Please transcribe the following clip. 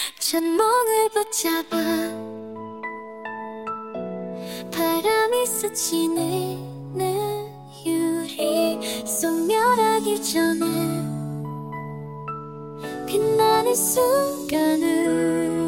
찬몽을 붙잡아 바람이 스치는 유리 소멸하기 전에 빛나는 순간을